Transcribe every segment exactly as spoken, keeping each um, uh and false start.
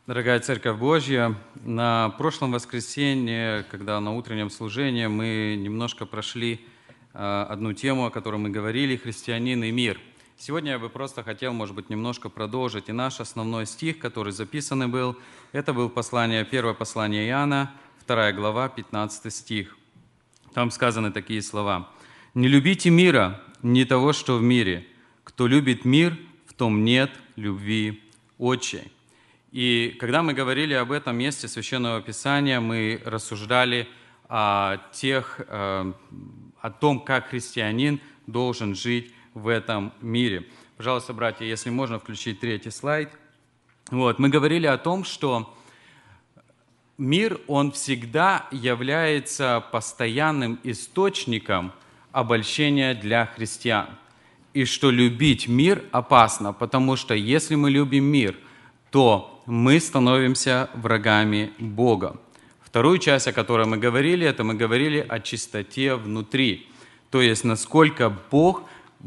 Дорогая Церковь Божья, на прошлом воскресенье, когда на утреннем служении, мы немножко прошли одну тему, о которой мы говорили, «Христианин и мир». Сегодня я бы просто хотел, может быть, немножко продолжить. И наш основной стих, который записан был, это был послание, первое послание Иоанна, вторая глава, пятнадцатый стих. Там сказаны такие слова. «Не любите мира, не того, что в мире. Кто любит мир, в том нет любви Отчей». И когда мы говорили об этом месте Священного Писания, мы рассуждали о, тех, о том, как христианин должен жить в этом мире. Пожалуйста, братья, если можно, включить третий слайд. Вот, мы говорили о том, что мир, он всегда является постоянным источником обольщения для христиан. И что любить мир опасно, потому что если мы любим мир, то мы становимся врагами Бога. Вторую часть, о которой мы говорили, это мы говорили о чистоте внутри. То есть, насколько Бог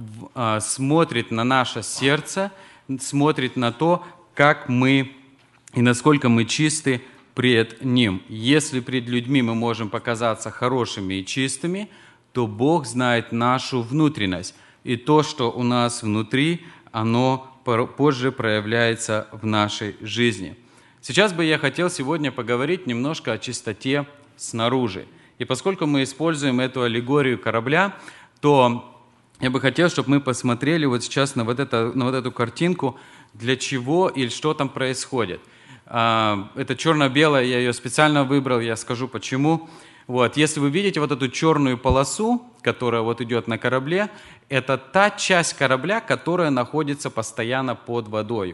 смотрит на наше сердце, смотрит на то, как мы и насколько мы чисты пред Ним. Если пред людьми мы можем показаться хорошими и чистыми, то Бог знает нашу внутренность. И то, что у нас внутри, оно позже проявляется в нашей жизни. Сейчас бы я хотел сегодня поговорить немножко о чистоте снаружи. И поскольку мы используем эту аллегорию корабля, то я бы хотел, чтобы мы посмотрели вот сейчас на вот, это, на вот эту картинку, для чего или что там происходит. Это черно-белая, я ее специально выбрал, я скажу почему. Вот. Если вы видите вот эту черную полосу, которая вот идет на корабле, это та часть корабля, которая находится постоянно под водой.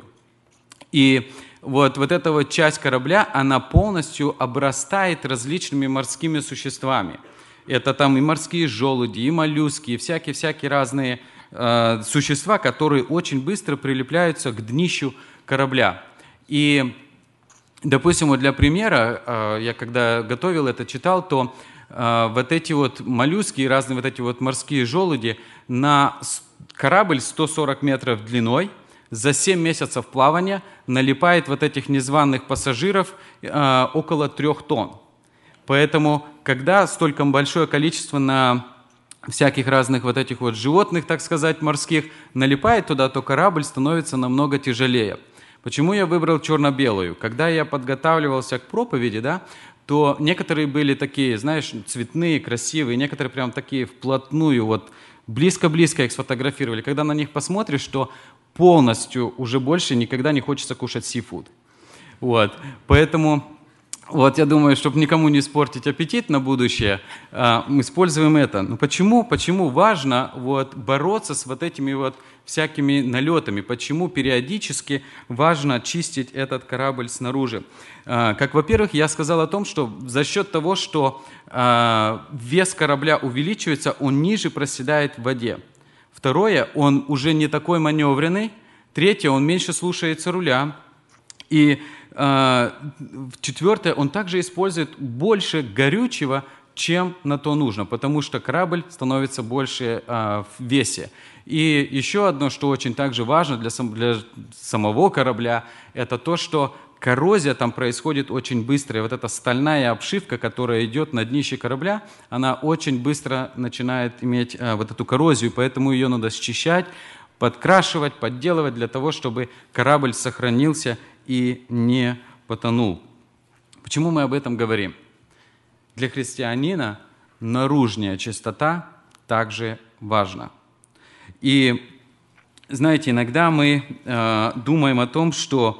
И вот, вот эта вот часть корабля, она полностью обрастает различными морскими существами. Это там и морские желуди, и моллюски, и всякие-всякие разные э, существа, которые очень быстро прилепляются к днищу корабля. И допустим, вот для примера, я когда готовил это, читал, то вот эти вот моллюски и разные вот эти вот морские желуди на корабль сто сорок метров длиной за семь месяцев плавания налипает вот этих незваных пассажиров около трех тонн. Поэтому, когда столько большое количество на всяких разных вот этих вот животных, так сказать, морских, налипает туда, то корабль становится намного тяжелее. Почему я выбрал черно-белую? Когда я подготавливался к проповеди, да, то некоторые были такие, знаешь, цветные, красивые, некоторые прям такие вплотную, вот близко-близко их сфотографировали. Когда на них посмотришь, то полностью уже больше никогда не хочется кушать сифуд. Вот, поэтому... Вот, я думаю, чтобы никому не испортить аппетит на будущее, мы используем это. Но почему, почему важно вот бороться с вот этими вот всякими налетами? Почему периодически важно чистить этот корабль снаружи? Как, во-первых, я сказал о том, что за счет того, что вес корабля увеличивается, он ниже проседает в воде. Второе, он уже не такой маневренный. Третье, он меньше слушается руля. И э, четвертое, он также использует больше горючего, чем на то нужно, потому что корабль становится больше э, в весе. И еще одно, что очень также важно для, сам, для самого корабля, это то, что коррозия там происходит очень быстро. И вот эта стальная обшивка, которая идет на днище корабля, она очень быстро начинает иметь э, вот эту коррозию, поэтому ее надо счищать, подкрашивать, подделывать для того, чтобы корабль сохранился и не потонул. Почему мы об этом говорим? Для христианина наружная чистота также важна. И, знаете, иногда мы э, думаем о том, что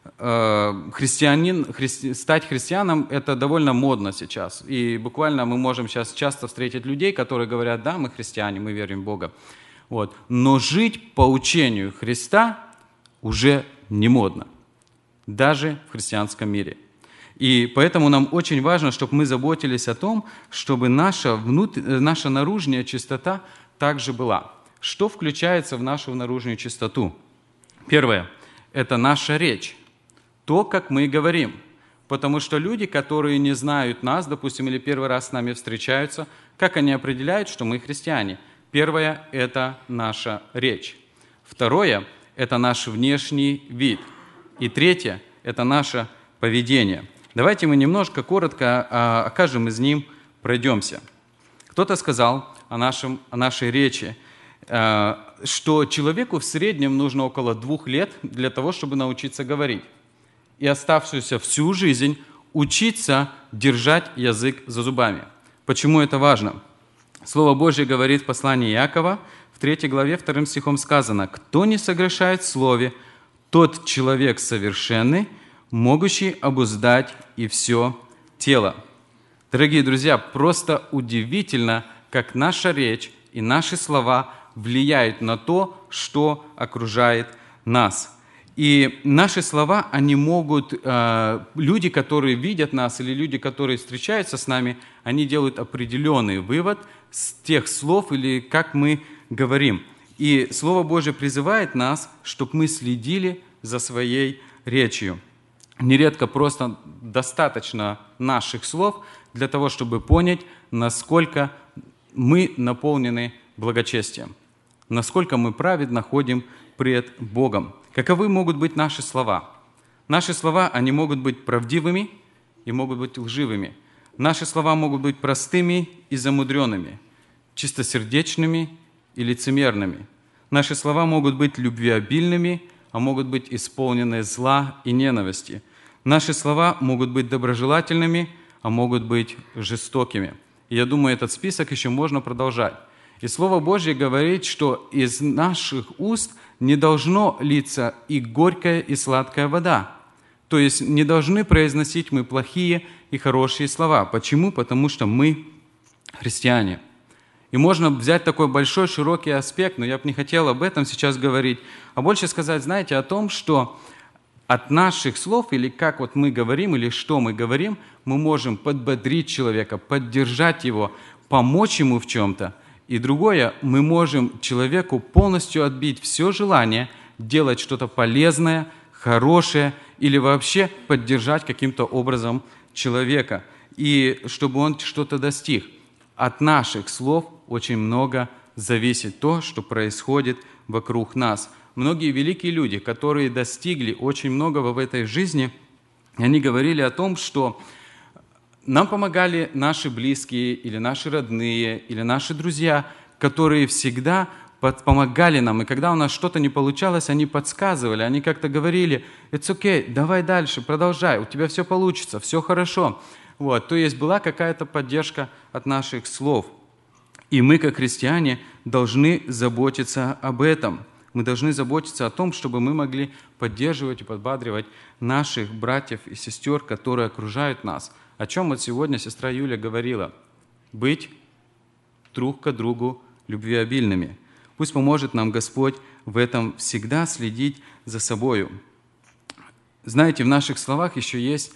э, христианин, христи, стать христианом – это довольно модно сейчас. И буквально мы можем сейчас часто встретить людей, которые говорят, да, мы христиане, мы верим в Бога. Вот. Но жить по учению Христа уже не модно. Даже в христианском мире. И поэтому нам очень важно, чтобы мы заботились о том, чтобы наша, внут... наша наружная чистота также была. Что включается в нашу наружную чистоту? Первое – это наша речь. То, как мы говорим. Потому что люди, которые не знают нас, допустим, или первый раз с нами встречаются, как они определяют, что мы христиане? Первое – это наша речь. Второе – это наш внешний вид. И третье это наше поведение. Давайте мы немножко коротко о каждом из них пройдемся. Кто-то сказал о, нашем, о нашей речи, что человеку в среднем нужно около двух лет для того, чтобы научиться говорить. И оставшуюся всю жизнь учиться держать язык за зубами. Почему это важно? Слово Божье говорит в послании Иакова, в третьей главе, вторым стихом сказано: «Кто не согрешает в слове, тот человек совершенный, могущий обуздать и все тело». Дорогие друзья, просто удивительно, как наша речь и наши слова влияют на то, что окружает нас. И наши слова, они могут, э, люди, которые видят нас, или люди, которые встречаются с нами, они делают определенный вывод с тех слов, или как мы говорим. И Слово Божье призывает нас, чтобы мы следили за своей речью. Нередко просто достаточно наших слов для того, чтобы понять, насколько мы наполнены благочестием, насколько мы праведно ходим пред Богом. Каковы могут быть наши слова? Наши слова, они могут быть правдивыми и могут быть лживыми. Наши слова могут быть простыми и замудренными, чистосердечными и лицемерными. Наши слова могут быть любвеобильными, а могут быть исполнены зла и ненависти. Наши слова могут быть доброжелательными, а могут быть жестокими. И я думаю, этот список еще можно продолжать. И Слово Божье говорит, что из наших уст не должно литься и горькая, и сладкая вода. То есть не должны произносить мы плохие и хорошие слова. Почему? Потому что мы христиане. И можно взять такой большой, широкий аспект, но я бы не хотел об этом сейчас говорить, а больше сказать, знаете, о том, что от наших слов, или как вот мы говорим, или что мы говорим, мы можем подбодрить человека, поддержать его, помочь ему в чем-то. И другое, мы можем человеку полностью отбить все желание делать что-то полезное, хорошее, или вообще поддержать каким-то образом человека, и чтобы он что-то достиг. От наших слов очень много зависит то, что происходит вокруг нас. Многие великие люди, которые достигли очень многого в этой жизни, они говорили о том, что нам помогали наши близкие, или наши родные, или наши друзья, которые всегда помогали нам. И когда у нас что-то не получалось, они подсказывали, они как-то говорили: «It's okay, давай дальше, продолжай, у тебя все получится, все хорошо». Вот. То есть была какая-то поддержка от наших слов. И мы, как христиане, должны заботиться об этом. Мы должны заботиться о том, чтобы мы могли поддерживать и подбадривать наших братьев и сестер, которые окружают нас. О чем вот сегодня сестра Юля говорила. Быть друг к другу любвеобильными. Пусть поможет нам Господь в этом всегда следить за собою. Знаете, в наших словах еще есть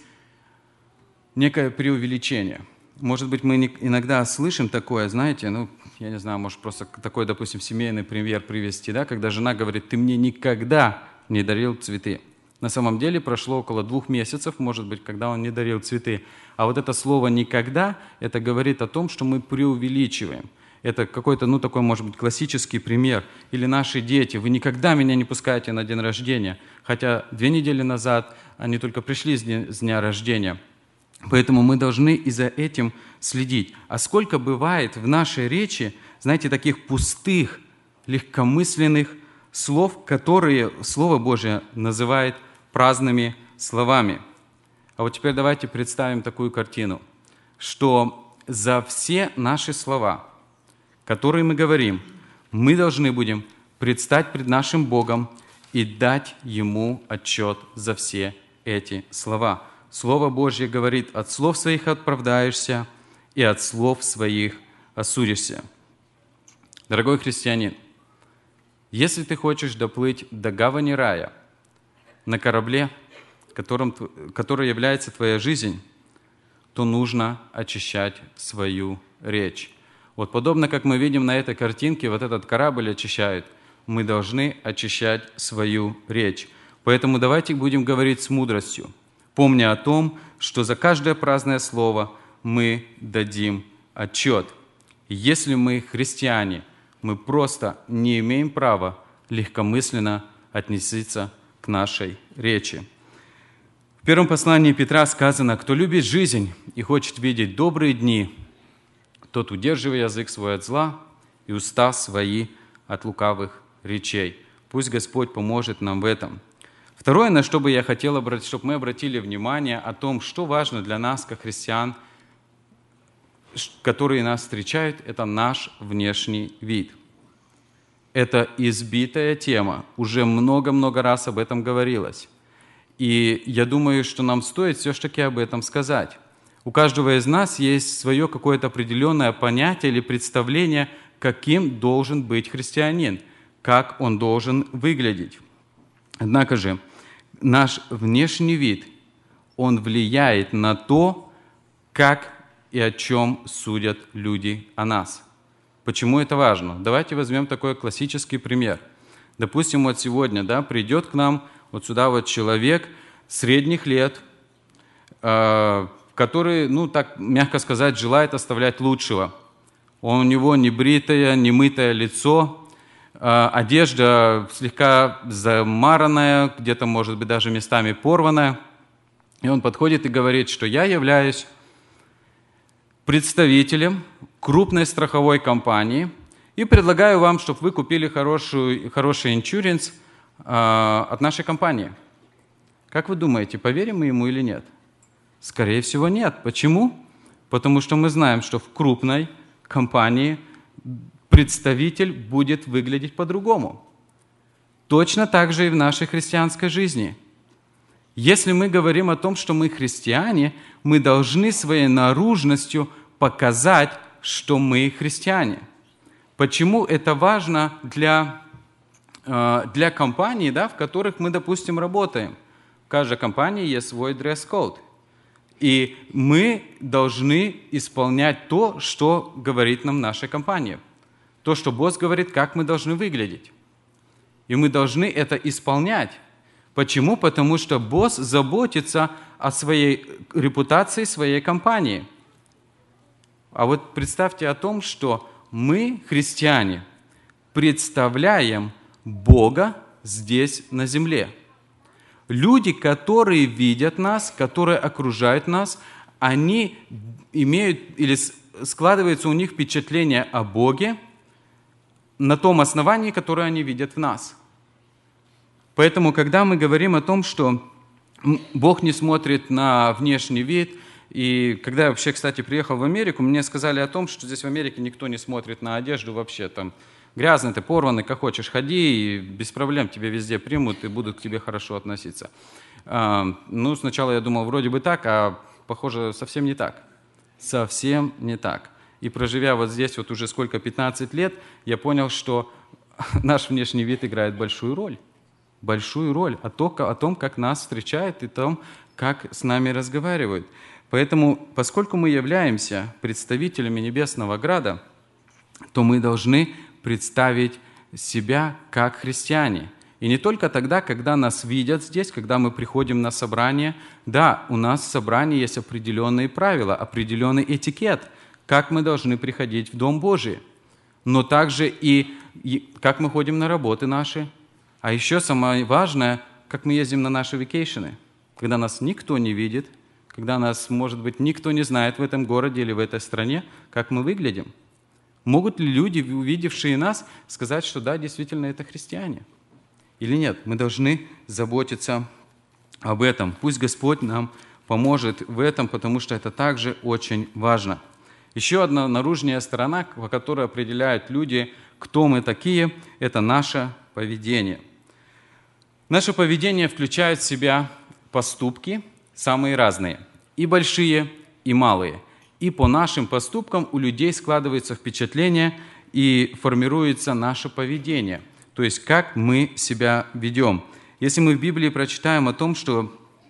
некое преувеличение. Может быть, мы иногда слышим такое, знаете, ну, я не знаю, может, просто такой, допустим, семейный пример привести, да, когда жена говорит: «Ты мне никогда не дарил цветы». На самом деле прошло около двух месяцев, может быть, когда он не дарил цветы. А вот это слово «никогда», это говорит о том, что мы преувеличиваем. Это какой-то, ну, такой, может быть, классический пример. Или наши дети: «Вы никогда меня не пускаете на день рождения». Хотя две недели назад они только пришли с дня, с дня рождения. Поэтому мы должны и за этим следить. А сколько бывает в нашей речи, знаете, таких пустых, легкомысленных слов, которые Слово Божие называет праздными словами. А вот теперь давайте представим такую картину, что за все наши слова, которые мы говорим, мы должны будем предстать пред нашим Богом и дать Ему отчет за все эти слова. Слово Божье говорит: «От слов своих оправдаешься, и от слов своих осудишься». Дорогой христианин, если ты хочешь доплыть до гавани рая на корабле, которым, который является твоя жизнь, то нужно очищать свою речь. Вот подобно как мы видим на этой картинке, вот этот корабль очищает, мы должны очищать свою речь. Поэтому давайте будем говорить с мудростью, помня о том, что за каждое праздное слово мы дадим отчет. Если мы христиане, мы просто не имеем права легкомысленно относиться к нашей речи. первом послании Петра сказано: «Кто любит жизнь и хочет видеть добрые дни, тот удерживай язык свой от зла и уста свои от лукавых речей». Пусть Господь поможет нам в этом. Второе, на что бы я хотел обратить, чтобы мы обратили внимание о том, что важно для нас, как христиан, которые нас встречают, это наш внешний вид. Это избитая тема, уже много-много раз об этом говорилось. И я думаю, что нам стоит все-таки об этом сказать. У каждого из нас есть свое какое-то определенное понятие или представление, каким должен быть христианин, как он должен выглядеть. Однако же наш внешний вид, он влияет на то, как и о чем судят люди о нас. Почему это важно? Давайте возьмем такой классический пример. Допустим, вот сегодня, да, придет к нам вот сюда вот человек средних лет, э, который, ну так мягко сказать, желает оставлять лучшего. Он, у него не бритое, не мытое лицо, э, одежда слегка замаранная, где-то, может быть, даже местами порванная. И он подходит и говорит, что я являюсь представителем крупной страховой компании и предлагаю вам, чтобы вы купили хорошую, хороший иншуренс э, от нашей компании. Как вы думаете, поверим мы ему или нет? Скорее всего, нет. Почему? Потому что мы знаем, что в крупной компании представитель будет выглядеть по-другому. Точно так же и в нашей христианской жизни. Если мы говорим о том, что мы христиане, мы должны своей наружностью показать, что мы христиане. Почему это важно для, для компаний, да, в которых мы, допустим, работаем? В каждой компании есть свой дресс-код. И мы должны исполнять то, что говорит нам наша компания. То, что босс говорит, как мы должны выглядеть. И мы должны это исполнять. Почему? Потому что босс заботится о своей репутации своей компании. А вот представьте о том, что мы, христиане, представляем Бога здесь на земле. Люди, которые видят нас, которые окружают нас, они имеют или складывается у них впечатление о Боге на том основании, которое они видят в нас. Поэтому, когда мы говорим о том, что Бог не смотрит на внешний вид, и когда я вообще, кстати, приехал в Америку, мне сказали о том, что здесь в Америке никто не смотрит на одежду вообще. Там грязный ты, порванный, как хочешь, ходи, и без проблем тебя везде примут и будут к тебе хорошо относиться. Ну, сначала я думал, вроде бы так, а похоже, совсем не так. Совсем не так. И проживя вот здесь вот уже сколько, пятнадцать лет, я понял, что наш внешний вид играет большую роль. Большую роль о том, как нас встречают и о том, как с нами разговаривают. Поэтому, поскольку мы являемся представителями Небесного Града, то мы должны представить себя как христиане. И не только тогда, когда нас видят здесь, когда мы приходим на собрание. Да, у нас в собрании есть определенные правила, определенный этикет, как мы должны приходить в Дом Божий. Но также и, и как мы ходим на работы наши. А еще самое важное, как мы ездим на наши вакейшены, когда нас никто не видит, когда нас, может быть, никто не знает в этом городе или в этой стране, как мы выглядим. Могут ли люди, увидевшие нас, сказать, что да, действительно, это христиане? Или нет? Мы должны заботиться об этом. Пусть Господь нам поможет в этом, потому что это также очень важно. Еще одна наружная сторона, по которой определяют люди, кто мы такие, это наше поведение. Наше поведение включает в себя поступки самые разные, и большие, и малые. И по нашим поступкам у людей складывается впечатление и формируется наше поведение, то есть как мы себя ведем. Если мы в Библии прочитаем о том, что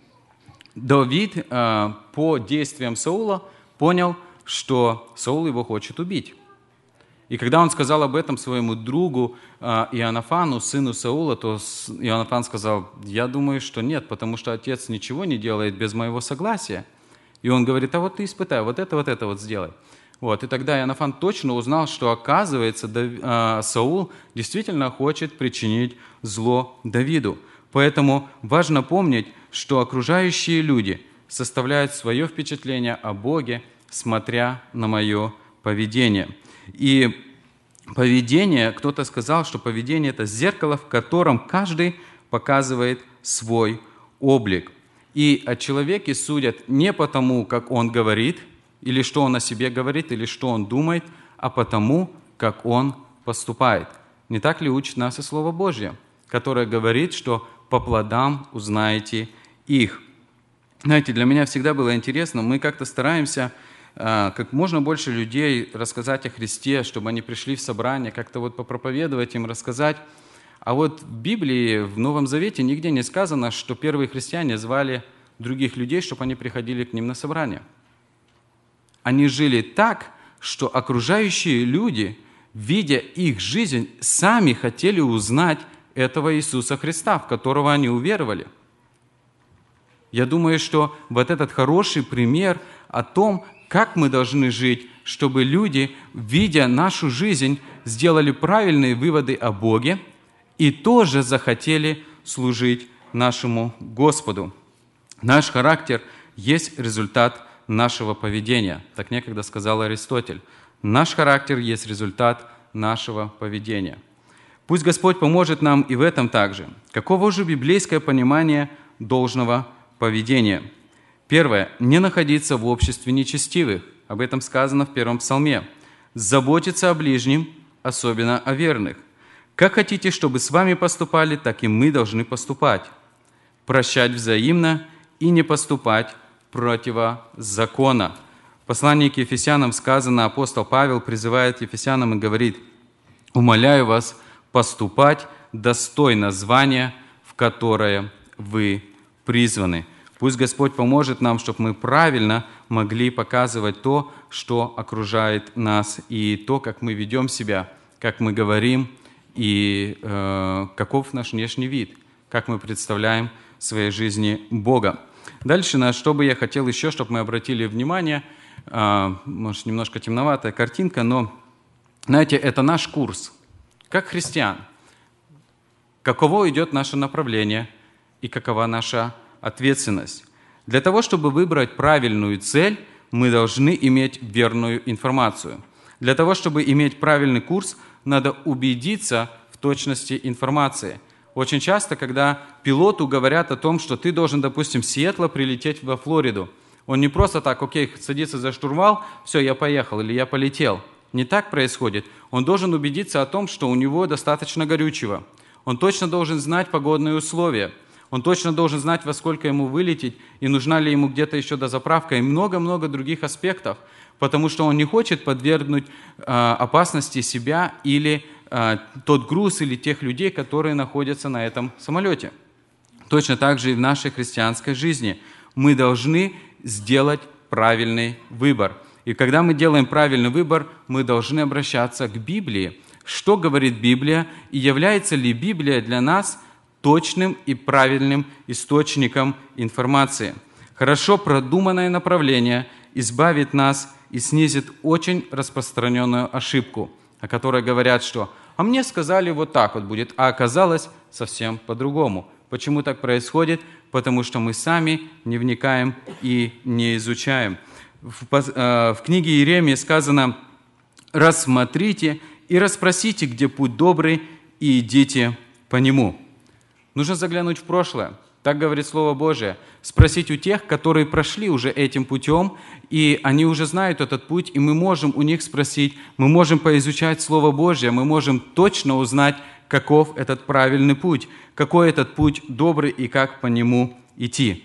Давид э, по действиям Саула понял, что Саул его хочет убить. И когда он сказал об этом своему другу э, Иоаннафану, сыну Саула, то Иоаннафан сказал: я думаю, что нет, потому что отец ничего не делает без моего согласия. И он говорит: а вот ты испытай, вот это, вот это вот сделай. Вот. И тогда Иоаннафан точно узнал, что, оказывается, Дав... э, Саул действительно хочет причинить зло Давиду. Поэтому важно помнить, что окружающие люди составляют свое впечатление о Боге, смотря на мое поведение. И поведение, кто-то сказал, что поведение – это зеркало, в котором каждый показывает свой облик. И о человеке судят не потому, как он говорит, или что он о себе говорит, или что он думает, а потому, как он поступает. Не так ли учит нас и Слово Божье, которое говорит, что по плодам узнаете их. Знаете, для меня всегда было интересно, мы как-то стараемся как можно больше людей рассказать о Христе, чтобы они пришли в собрание, как-то вот попроповедовать им, рассказать. А вот в Библии, в Новом Завете нигде не сказано, что первые христиане звали других людей, чтобы они приходили к ним на собрание. Они жили так, что окружающие люди, видя их жизнь, сами хотели узнать этого Иисуса Христа, в которого они уверовали. Я думаю, что вот этот хороший пример о том, как мы должны жить, чтобы люди, видя нашу жизнь, сделали правильные выводы о Боге и тоже захотели служить нашему Господу. Наш характер есть результат нашего поведения. Так некогда сказал Аристотель. Наш характер есть результат нашего поведения. Пусть Господь поможет нам и в этом также. Каково же библейское понимание должного поведения? Первое. Не находиться в обществе нечестивых. Об этом сказано в первом псалме. Заботиться о ближнем, особенно о верных. Как хотите, чтобы с вами поступали, так и мы должны поступать. Прощать взаимно и не поступать против закона. В послании к Ефесянам сказано, апостол Павел призывает Ефесянам и говорит: «Умоляю вас поступать достойно звания, в которое вы призваны». Пусть Господь поможет нам, чтобы мы правильно могли показывать то, что окружает нас, и то, как мы ведем себя, как мы говорим, и э, каков наш внешний вид, как мы представляем в своей жизни Бога. Дальше, на что бы я хотел еще, чтобы мы обратили внимание, э, может, немножко темноватая картинка, но, знаете, это наш курс, как христиан. Каково идет наше направление и какова наша ответственность. Для того, чтобы выбрать правильную цель, мы должны иметь верную информацию. Для того, чтобы иметь правильный курс, надо убедиться в точности информации. Очень часто, когда пилоту говорят о том, что ты должен, допустим, с Сиэтла прилететь во Флориду, он не просто так, окей, садится за штурвал, все, я поехал или я полетел. Не так происходит. Он должен убедиться о том, что у него достаточно горючего. Он точно должен знать погодные условия. Он точно должен знать, во сколько ему вылететь, и нужна ли ему где-то еще дозаправка, и много-много других аспектов, потому что он не хочет подвергнуть э, опасности себя или э, тот груз, или тех людей, которые находятся на этом самолете. Точно так же и в нашей христианской жизни. Мы должны сделать правильный выбор. И когда мы делаем правильный выбор, мы должны обращаться к Библии. Что говорит Библия, и является ли Библия для нас точным и правильным источником информации. Хорошо продуманное направление избавит нас и снизит очень распространенную ошибку, о которой говорят, что «а мне сказали, вот так вот будет», а оказалось совсем по-другому. Почему так происходит? Потому что мы сами не вникаем и не изучаем. В, в книге Иеремии сказано: «Рассмотрите и расспросите, где путь добрый, и идите по нему». Нужно заглянуть в прошлое. Так говорит Слово Божие. Спросить у тех, которые прошли уже этим путем, и они уже знают этот путь, и мы можем у них спросить, мы можем поизучать Слово Божие, мы можем точно узнать, каков этот правильный путь, какой этот путь добрый и как по нему идти.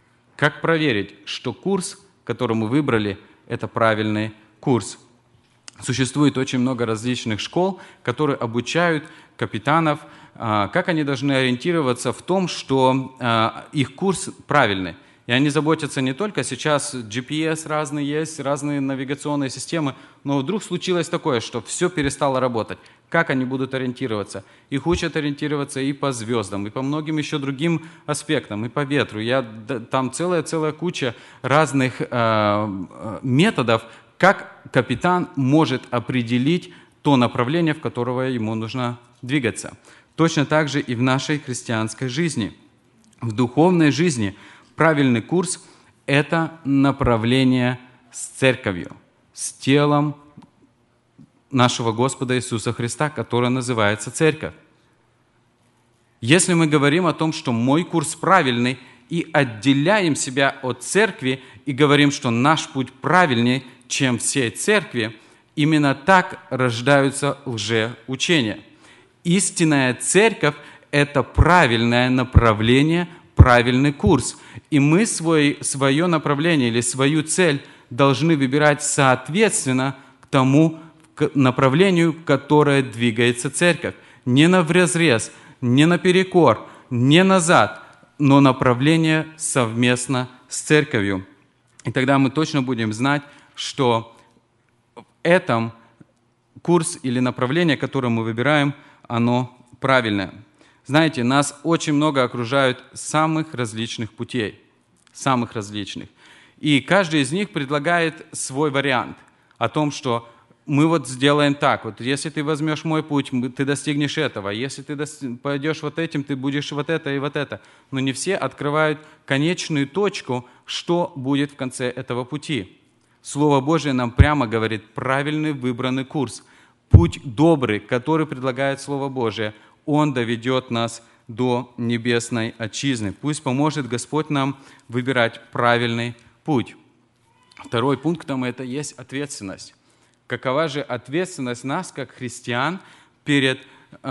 Как проверить, что курс, который мы выбрали, это правильный курс? Существует очень много различных школ, которые обучают капитанов, как они должны ориентироваться в том, что их курс правильный. И они заботятся не только, сейчас джи пи эс разные есть, разные навигационные системы, но вдруг случилось такое, что все перестало работать. Как они будут ориентироваться? Их учат ориентироваться и по звездам, и по многим еще другим аспектам, и по ветру. Я, там целая-целая куча разных э, методов, как капитан может определить то направление, в которое ему нужно двигаться. Точно так же и в нашей христианской жизни. В духовной жизни правильный курс – это направление с церковью, с телом нашего Господа Иисуса Христа, которое называется церковь. Если мы говорим о том, что мой курс правильный, и отделяем себя от церкви, и говорим, что наш путь правильнее, чем всей церкви, именно так рождаются лжеучения. Истинная церковь – это правильное направление, правильный курс. И мы свой, свое направление или свою цель должны выбирать соответственно к тому к направлению, которое двигается церковь. Не навразрез, не наперекор, не назад, но направление совместно с церковью. И тогда мы точно будем знать, что в этом курс или направление, которое мы выбираем, оно правильное. Знаете, нас очень много окружают самых различных путей, самых различных. И каждый из них предлагает свой вариант о том, что мы вот сделаем так, вот если ты возьмешь мой путь, ты достигнешь этого, если ты пойдешь вот этим, ты будешь вот это и вот это. Но не все открывают конечную точку, что будет в конце этого пути. Слово Божие нам прямо говорит правильный выбранный курс. Путь добрый, который предлагает Слово Божие, он доведет нас до небесной отчизны. Пусть поможет Господь нам выбирать правильный путь. Второй пунктом это есть ответственность. Какова же ответственность нас, как христиан, перед, э,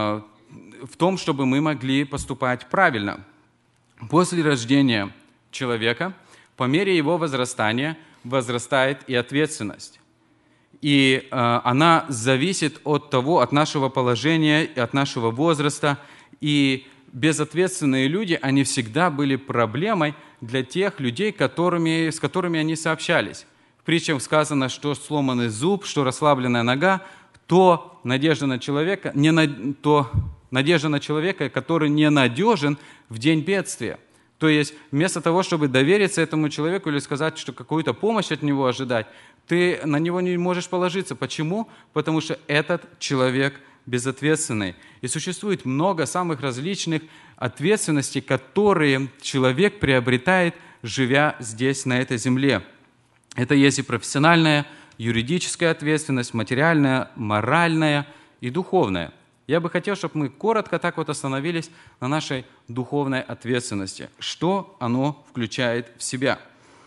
в том, чтобы мы могли поступать правильно? После рождения человека, по мере его возрастания, возрастает и ответственность. И э, она зависит от того, от нашего положения, от нашего возраста. И безответственные люди, они всегда были проблемой для тех людей, которыми, с которыми они сообщались. В притчах сказано, что сломанный зуб, что расслабленная нога, то надежда на человека, не на, то надежда на человека, который ненадежен в день бедствия. То есть вместо того, чтобы довериться этому человеку или сказать, что какую-то помощь от него ожидать, ты на него не можешь положиться. Почему? Потому что этот человек безответственный. И существует много самых различных ответственностей, которые человек приобретает, живя здесь, на этой земле. Это есть и профессиональная, юридическая ответственность, материальная, моральная и духовная. Я бы хотел, чтобы мы коротко так вот остановились на нашей духовной ответственности. Что оно включает в себя?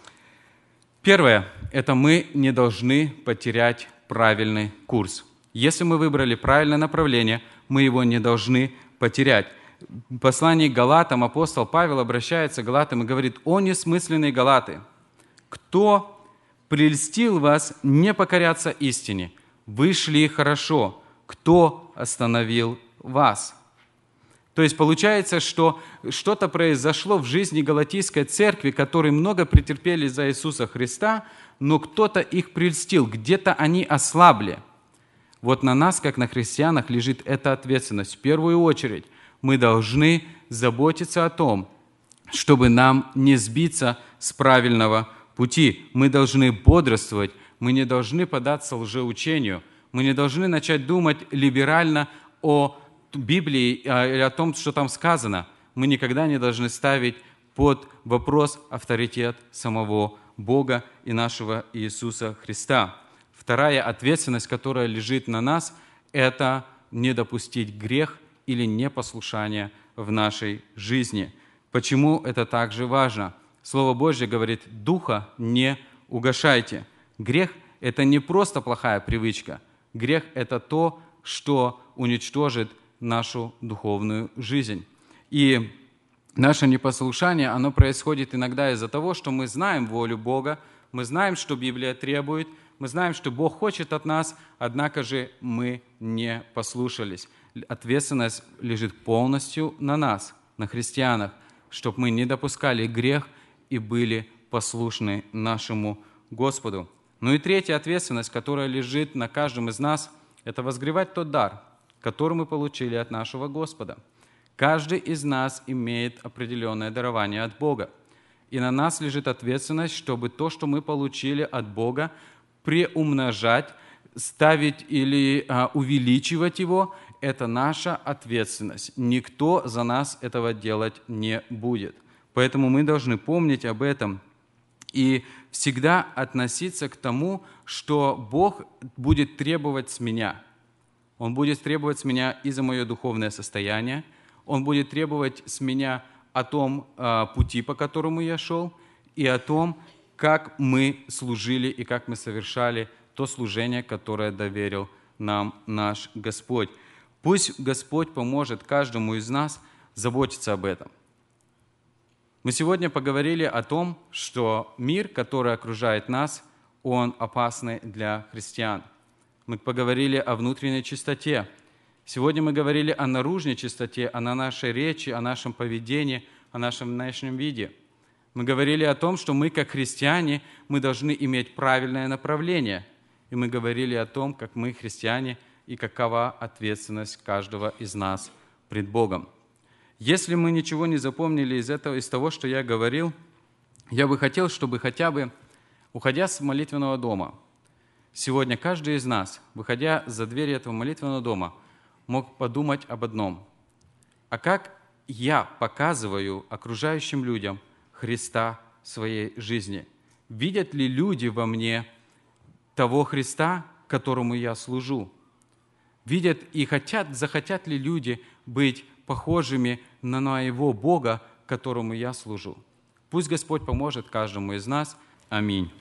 Первое – это мы не должны потерять правильный курс. Если мы выбрали правильное направление, мы его не должны потерять. В послании к Галатам апостол Павел обращается к Галатам и говорит: «О несмысленные Галаты, кто прельстил вас не покоряться истине? Вы шли хорошо. Кто остановил вас?» То есть получается, что что-то произошло в жизни Галатийской церкви, которые много претерпели за Иисуса Христа, но кто-то их прельстил, где-то они ослабли. Вот на нас, как на христианах, лежит эта ответственность. В первую очередь мы должны заботиться о том, чтобы нам не сбиться с правильного пути. Мы должны бодрствовать, мы не должны поддаться лжеучению, мы не должны начать думать либерально о Библии или о том, что там сказано. Мы никогда не должны ставить под вопрос авторитет самого Бога и нашего Иисуса Христа. Вторая ответственность, которая лежит на нас, это не допустить грех или непослушание в нашей жизни. Почему это также важно? Слово Божье говорит: «Духа не угашайте». Грех – это не просто плохая привычка. Грех – это то, что уничтожит нашу духовную жизнь. И наше непослушание, оно происходит иногда из-за того, что мы знаем волю Бога, мы знаем, что Библия требует, мы знаем, что Бог хочет от нас, однако же мы не послушались. Ответственность лежит полностью на нас, на христианах, чтобы мы не допускали грех и были послушны нашему Господу. Ну и третья ответственность, которая лежит на каждом из нас, это возгревать тот дар, который мы получили от нашего Господа. Каждый из нас имеет определенное дарование от Бога. И на нас лежит ответственность, чтобы то, что мы получили от Бога, приумножать, ставить или а, увеличивать его, это наша ответственность. Никто за нас этого делать не будет. Поэтому мы должны помнить об этом и всегда относиться к тому, что Бог будет требовать с меня. Он будет требовать с меня и за мое духовное состояние, Он будет требовать с меня о том а, пути, по которому я шел, и о том, как мы служили и как мы совершали то служение, которое доверил нам наш Господь. Пусть Господь поможет каждому из нас заботиться об этом. Мы сегодня поговорили о том, что мир, который окружает нас, он опасный для христиан. Мы поговорили о внутренней чистоте. Сегодня мы говорили о наружной чистоте, о нашей речи, о нашем поведении, о нашем внешнем виде. Мы говорили о том, что мы, как христиане, мы должны иметь правильное направление. И мы говорили о том, как мы, христиане, и какова ответственность каждого из нас пред Богом. Если мы ничего не запомнили из этого, из того, что я говорил, я бы хотел, чтобы хотя бы, уходя с молитвенного дома, сегодня каждый из нас, выходя за двери этого молитвенного дома, мог подумать об одном. А как я показываю окружающим людям Христа в своей жизни? Видят ли люди во мне того Христа, которому я служу? Видят и хотят, захотят ли люди быть похожими на моего Бога, которому я служу? Пусть Господь поможет каждому из нас. Аминь.